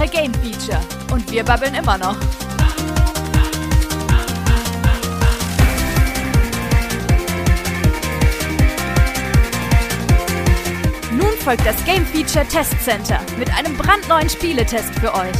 Woche Game Feature. Und wir babbeln immer noch. Nun folgt das Game Feature Test Center mit einem brandneuen Spieletest für euch.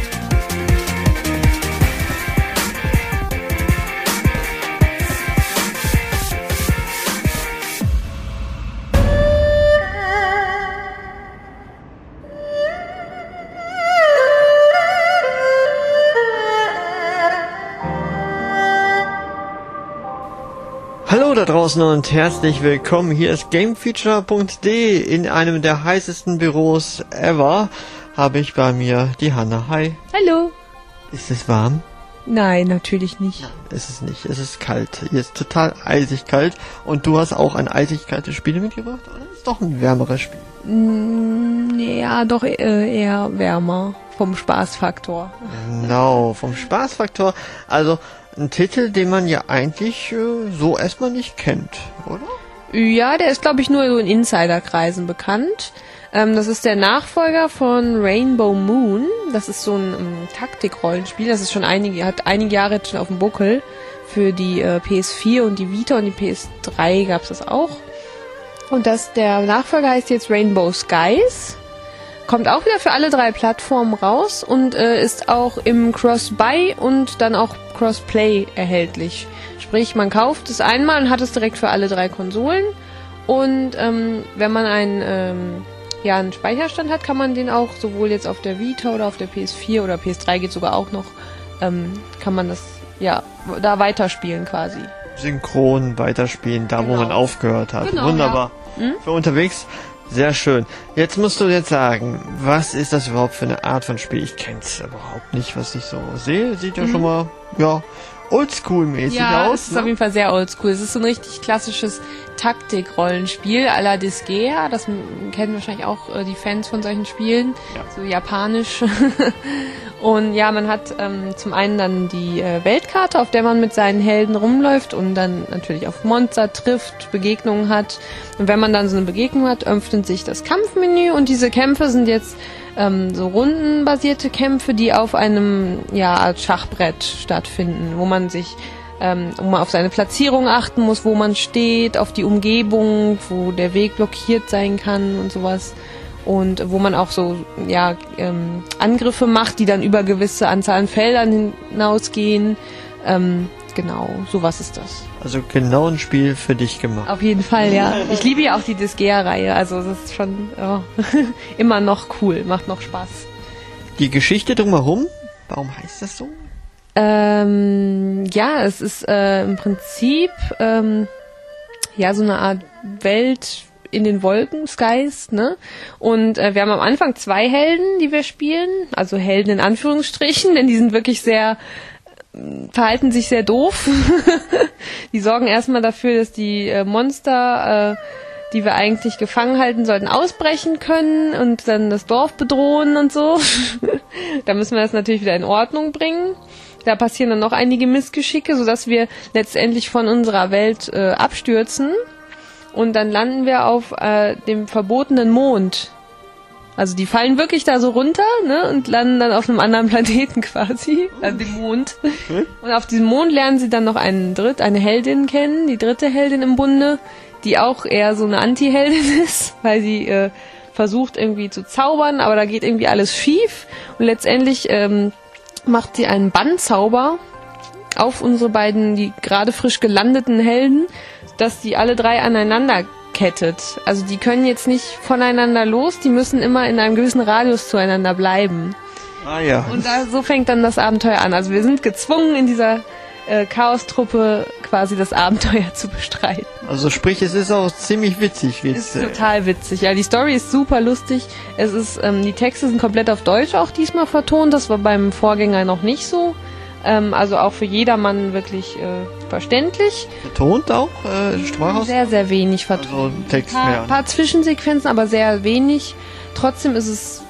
Hallo da draußen und herzlich willkommen. Hier ist Gamefeature.de. In einem der heißesten Büros ever habe ich bei mir die Hanna. Hi. Hallo. Ist es warm? Nein, natürlich nicht. Nein, ist es nicht. Es ist kalt. Hier ist total eisig kalt. Und du hast auch ein eisig kaltes Spiel mitgebracht? Oder ist doch ein wärmeres Spiel? Ja, doch eher wärmer. Vom Spaßfaktor. Genau, vom Spaßfaktor. Also ein Titel, den man ja eigentlich so erstmal nicht kennt, oder? Ja, der ist, glaube ich, nur so in Insiderkreisen bekannt. Das ist der Nachfolger von Rainbow Moon. Das ist so ein Taktikrollenspiel. Das ist schon hat einige Jahre jetzt schon auf dem Buckel. Für die PS4 und die Vita und die PS3 gab es das auch. Und der Nachfolger heißt jetzt Rainbow Skies. Kommt auch wieder für alle 3 Plattformen raus und ist auch im Cross-Buy und dann auch Cross-Play erhältlich. Sprich, man kauft es einmal und hat es direkt für alle 3 Konsolen. Und wenn man einen Speicherstand hat, kann man den auch sowohl jetzt auf der Vita oder auf der PS4 oder PS3 geht sogar auch noch, kann man das da weiterspielen quasi. Synchron weiterspielen, da wo man aufgehört hat. Genau, wunderbar. Ja. Für unterwegs. Sehr schön. Jetzt musst du jetzt sagen, was ist das überhaupt für eine Art von Spiel? Ich kenn's überhaupt nicht, was ich so sehe. Sieht ja schon mal, oldschool-mäßig aus. Es ist auf jeden Fall sehr oldschool. Es ist so ein richtig klassisches Taktik-Rollenspiel à la Disgaea. Das kennen wahrscheinlich auch die Fans von solchen Spielen. Ja. So japanisch. Und ja, man hat zum einen dann die Weltkarte, auf der man mit seinen Helden rumläuft und dann natürlich auf Monster trifft, Begegnungen hat. Und wenn man dann so eine Begegnung hat, öffnet sich das Kampfmenü und diese Kämpfe sind jetzt so rundenbasierte Kämpfe, die auf einem Art Schachbrett stattfinden, wo man sich auf seine Platzierung achten muss, wo man steht, auf die Umgebung, wo der Weg blockiert sein kann und sowas. Und wo man auch so Angriffe macht, die dann über gewisse Anzahl an Feldern hinausgehen. Genau, sowas ist das. Also genau ein Spiel für dich gemacht. Auf jeden Fall, ja. Ich liebe ja auch die Disgaea-Reihe, also das ist schon immer noch cool, macht noch Spaß. Die Geschichte drumherum, warum heißt das so? Es ist im Prinzip so eine Art Welt in den Wolken, Skies, ne? Und wir haben am Anfang 2 Helden, die wir spielen, also Helden in Anführungsstrichen, denn die sind wirklich verhalten sich sehr doof. Die sorgen erstmal dafür, dass die Monster, die wir eigentlich gefangen halten sollten, ausbrechen können und dann das Dorf bedrohen und so. Da müssen wir das natürlich wieder in Ordnung bringen. Da passieren dann noch einige Missgeschicke, sodass wir letztendlich von unserer Welt abstürzen. Und dann landen wir auf dem verbotenen Mond. Also die fallen wirklich da so runter, ne, und landen dann auf einem anderen Planeten quasi, also dem Mond. Und auf diesem Mond lernen sie dann noch eine Heldin kennen, die 3. Heldin im Bunde, die auch eher so eine Anti-Heldin ist, weil sie versucht irgendwie zu zaubern, aber da geht irgendwie alles schief. Und letztendlich macht sie einen Bannzauber auf unsere beiden, die gerade frisch gelandeten Helden, dass die alle 3 aneinander kettet. Also die können jetzt nicht voneinander los, die müssen immer in einem gewissen Radius zueinander bleiben. Ah ja. Und so fängt dann das Abenteuer an. Also wir sind gezwungen, in dieser Chaos-Truppe quasi das Abenteuer zu bestreiten. Also sprich, es ist auch ziemlich witzig. Es ist total witzig. Ja, die Story ist super lustig. Es ist, die Texte sind komplett auf Deutsch auch diesmal vertont. Das war beim Vorgänger noch nicht so. Also auch für jedermann wirklich verständlich. Vertont auch? Sprachaus? Sehr, sehr wenig vertont. Also Text mehr. Ein paar Zwischensequenzen, aber sehr wenig. Trotzdem ist es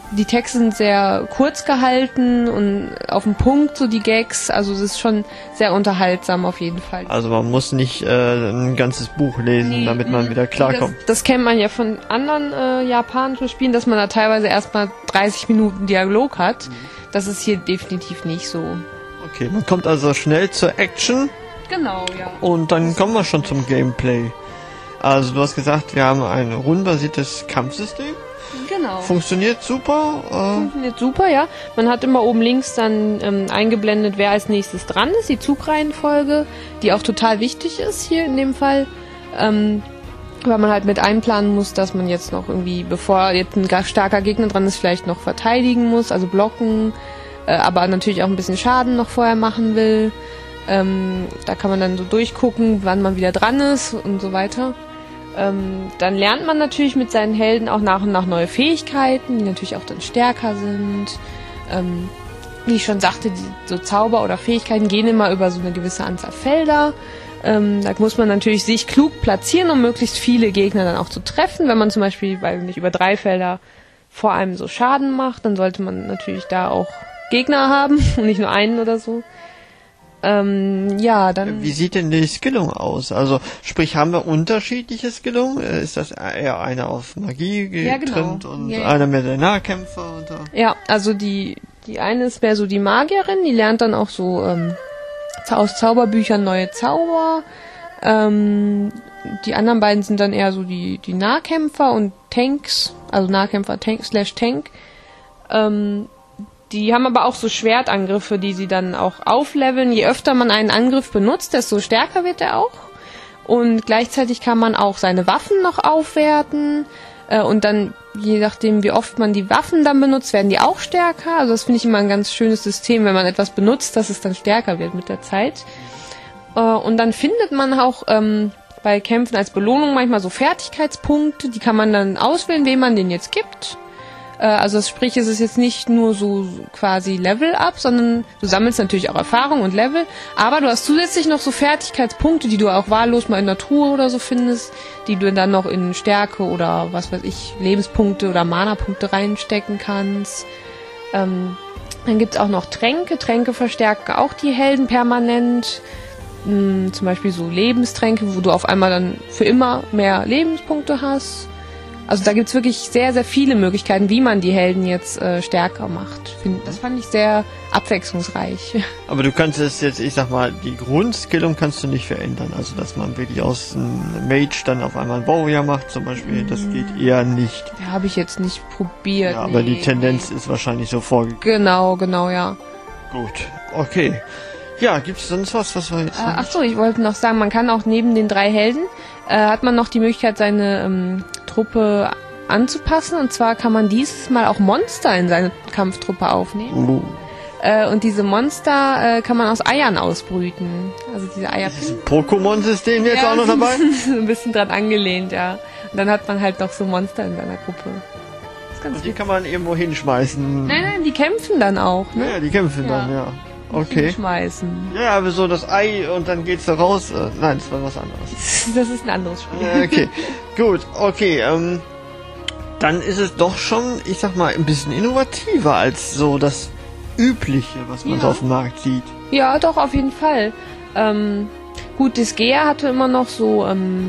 die Texte sind sehr kurz gehalten und auf den Punkt, so die Gags. Also es ist schon sehr unterhaltsam auf jeden Fall. Also man muss nicht ein ganzes Buch lesen, damit man wieder klarkommt. Das kennt man ja von anderen japanischen Spielen, dass man da teilweise erstmal 30 Minuten Dialog hat. Das ist hier definitiv nicht so. Okay, man kommt also schnell zur Action. Genau, ja. Und dann kommen wir schon zum Gameplay. Also du hast gesagt, wir haben ein rundenbasiertes Kampfsystem. Genau. Funktioniert super. Funktioniert super, ja. Man hat immer oben links dann eingeblendet, wer als nächstes dran ist, die Zugreihenfolge, die auch total wichtig ist hier in dem Fall. Weil man halt mit einplanen muss, dass man jetzt noch irgendwie, bevor jetzt ein starker Gegner dran ist, vielleicht noch verteidigen muss, also blocken, aber natürlich auch ein bisschen Schaden noch vorher machen will. Da kann man dann so durchgucken, wann man wieder dran ist und so weiter. Dann lernt man natürlich mit seinen Helden auch nach und nach neue Fähigkeiten, die natürlich auch dann stärker sind. Wie ich schon sagte, so Zauber oder Fähigkeiten gehen immer über so eine gewisse Anzahl Felder. Da muss man natürlich sich klug platzieren, um möglichst viele Gegner dann auch zu treffen. Wenn man zum Beispiel, weil nicht über 3 Felder vor einem so Schaden macht, dann sollte man natürlich da auch Gegner haben und nicht nur einen oder so. Dann. Wie sieht denn die Skillung aus? Also, sprich, haben wir unterschiedliche Skillung? Ist das eher einer auf Magie getrimmt und einer mehr der Nahkämpfer? Ja, also die eine ist mehr so die Magierin, die lernt dann auch so aus Zauberbüchern neue Zauber. Die anderen beiden sind dann eher so die Nahkämpfer und Tanks, also Nahkämpfer Tank. Die haben aber auch so Schwertangriffe, die sie dann auch aufleveln. Je öfter man einen Angriff benutzt, desto stärker wird er auch. Und gleichzeitig kann man auch seine Waffen noch aufwerten. Und dann, je nachdem, wie oft man die Waffen dann benutzt, werden die auch stärker. Also das finde ich immer ein ganz schönes System, wenn man etwas benutzt, dass es dann stärker wird mit der Zeit. Und dann findet man auch bei Kämpfen als Belohnung manchmal so Fertigkeitspunkte. Die kann man dann auswählen, wem man den jetzt gibt. Also sprich, es ist jetzt nicht nur so quasi Level-Up, sondern du sammelst natürlich auch Erfahrung und Level, aber du hast zusätzlich noch so Fertigkeitspunkte, die du auch wahllos mal in der Truhe oder so findest, die du dann noch in Stärke oder was weiß ich, Lebenspunkte oder Mana-Punkte reinstecken kannst. Dann gibt's auch noch Tränke. Tränke verstärken auch die Helden permanent. Zum Beispiel so Lebenstränke, wo du auf einmal dann für immer mehr Lebenspunkte hast. Also da gibt's wirklich sehr, sehr viele Möglichkeiten, wie man die Helden jetzt stärker macht. Das fand ich sehr abwechslungsreich. Aber du kannst es jetzt, ich sag mal, die Grundskillung kannst du nicht verändern. Also dass man wirklich aus einem Mage dann auf einmal einen Warrior macht zum Beispiel, das geht eher nicht. Ja, habe ich jetzt nicht probiert. Ja, aber die Tendenz ist wahrscheinlich so vorgegeben. Genau, ja. Gut, okay. Ja, gibt's sonst was wir jetzt... Achso, ich wollte noch sagen, man kann auch neben den 3 Helden, hat man noch die Möglichkeit, seine Truppe anzupassen. Und zwar kann man dieses Mal auch Monster in seine Kampftruppe aufnehmen. Und diese Monster kann man aus Eiern ausbrüten. Also diese Eier. Ist ein Pokémon-System jetzt auch noch dabei? Ein bisschen dran angelehnt, ja. Und dann hat man halt noch so Monster in seiner Gruppe. Das ist ganz Und die kann man irgendwo hinschmeißen. Nein, die kämpfen dann auch. Ne? Ja, die kämpfen dann, ja. Okay. Schmeißen. Ja, aber so das Ei und dann geht's da raus. Nein, das war was anderes. Das ist ein anderes Spiel. Okay, gut, okay. Dann ist es doch schon, ich sag mal, ein bisschen innovativer als so das Übliche, was man so auf dem Markt sieht. Ja, doch, auf jeden Fall. Gut, Disgaea hatte immer noch so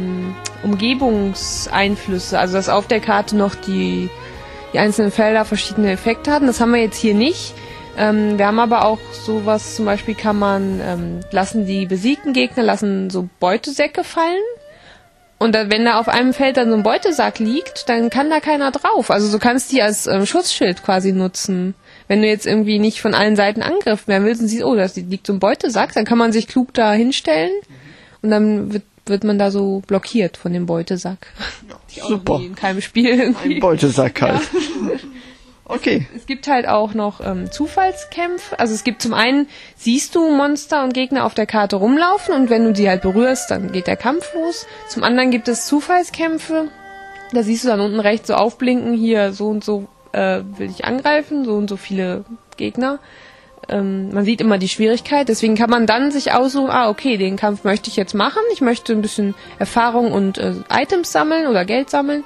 Umgebungseinflüsse, also dass auf der Karte noch die einzelnen Felder verschiedene Effekte hatten. Das haben wir jetzt hier nicht. Wir haben aber auch sowas, zum Beispiel kann man, lassen die besiegten Gegner, so Beutesäcke fallen. Und wenn da auf einem Feld dann so ein Beutesack liegt, dann kann da keiner drauf. Also du kannst die als Schutzschild quasi nutzen. Wenn du jetzt irgendwie nicht von allen Seiten angegriffen werden willst und siehst, oh, da liegt so ein Beutesack, dann kann man sich klug da hinstellen und dann wird man da so blockiert von dem Beutesack. Ja, super. In keinem Spiel irgendwie. Ein Beutesack halt. Ja. Okay. Es gibt halt auch noch Zufallskämpfe. Also es gibt zum einen, siehst du Monster und Gegner auf der Karte rumlaufen und wenn du die halt berührst, dann geht der Kampf los. Zum anderen gibt es Zufallskämpfe. Da siehst du dann unten rechts so aufblinken, hier so und so will ich angreifen, so und so viele Gegner. Man sieht immer die Schwierigkeit, deswegen kann man dann sich aussuchen, okay, den Kampf möchte ich jetzt machen. Ich möchte ein bisschen Erfahrung und Items sammeln oder Geld sammeln.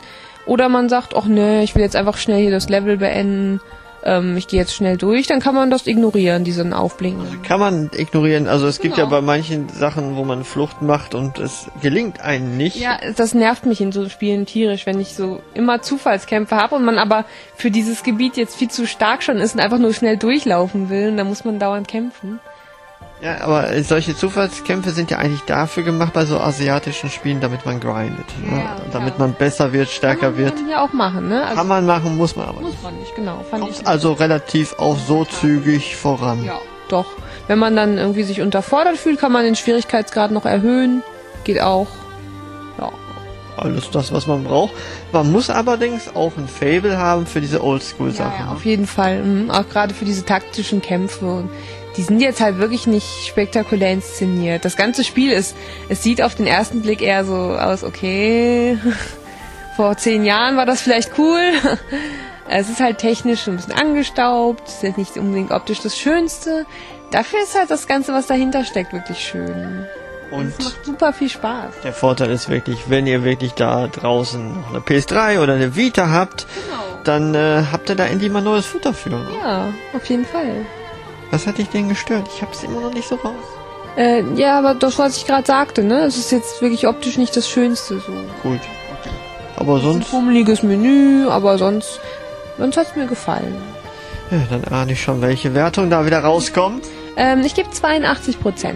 Oder man sagt, ach nee, ich will jetzt einfach schnell hier das Level beenden, ich gehe jetzt schnell durch, dann kann man das ignorieren, diesen Aufblinken. Also kann man ignorieren, also es gibt ja bei manchen Sachen, wo man Flucht macht und es gelingt einem nicht. Ja, das nervt mich in so Spielen tierisch, wenn ich so immer Zufallskämpfe habe und man aber für dieses Gebiet jetzt viel zu stark schon ist und einfach nur schnell durchlaufen will und dann muss man dauernd kämpfen. Ja, aber solche Zufallskämpfe sind ja eigentlich dafür gemacht bei so asiatischen Spielen, damit man grindet. Ne? Ja, damit man besser wird, stärker wird. Kann man ja auch machen, ne? Also kann man machen, muss man aber muss nicht. man nicht, genau. Kommt also relativ auch so zügig voran. Ja, doch. Wenn man dann irgendwie sich unterfordert fühlt, kann man den Schwierigkeitsgrad noch erhöhen. Geht auch. Ja. Alles das, was man braucht. Man muss allerdings auch ein Faible haben für diese Oldschool-Sachen. Ja, auf jeden Fall. Auch gerade für diese taktischen Kämpfe. Und die sind jetzt halt wirklich nicht spektakulär inszeniert. Das ganze Spiel es sieht auf den ersten Blick eher so aus, okay, vor 10 Jahren war das vielleicht cool. Es ist halt technisch ein bisschen angestaubt, es ist jetzt nicht unbedingt optisch das Schönste. Dafür ist halt das Ganze, was dahinter steckt, wirklich schön. Und es macht super viel Spaß. Der Vorteil ist wirklich, wenn ihr wirklich da draußen noch eine PS3 oder eine Vita habt, dann habt ihr da endlich mal neues Futter für. Ne? Ja, auf jeden Fall. Was hat dich denn gestört? Ich hab's immer noch nicht so raus. Ja, aber das, was ich gerade sagte, ne? Es ist jetzt wirklich optisch nicht das Schönste so. Gut. Aber sonst... Ein pummeliges Menü, aber sonst hat's mir gefallen. Ja, dann ahne ich schon, welche Wertung da wieder rauskommt. Ich gebe 82%.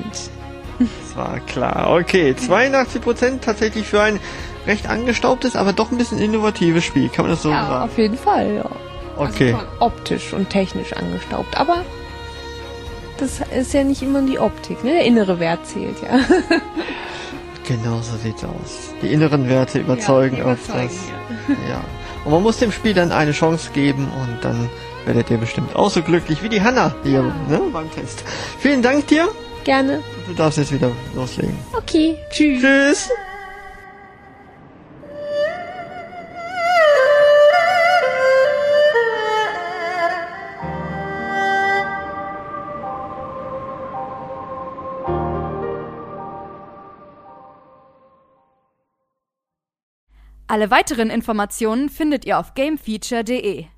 Das war klar. Okay, 82% tatsächlich für ein recht angestaubtes, aber doch ein bisschen innovatives Spiel. Kann man das so Ja, sagen? auf jeden Fall, ja. Okay. Also optisch und technisch angestaubt, aber das ist ja nicht immer die Optik, ne? Der innere Wert zählt, ja. Genau so sieht's aus. Die inneren Werte überzeugen öfters. Ja. Und man muss dem Spiel dann eine Chance geben und dann werdet ihr bestimmt auch so glücklich wie die Hanna hier beim Test. Vielen Dank dir. Gerne. Du darfst jetzt wieder loslegen. Okay, tschüss. Tschüss. Alle weiteren Informationen findet ihr auf gamefeature.de.